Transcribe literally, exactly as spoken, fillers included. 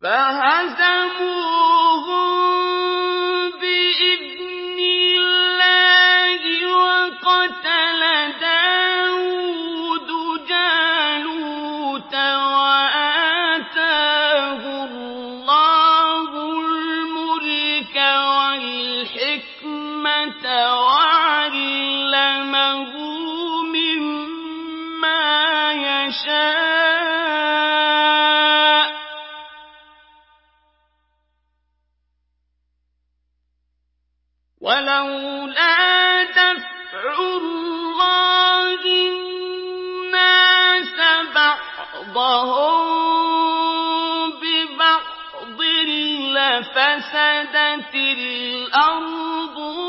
فهزموهم بإذن الله وقتل داود جالوت وآتاه الله الملك والحكمة وعلمه مما يشاء ولولا دفع الله الناس بعضهم ببعض لفسدت الأرض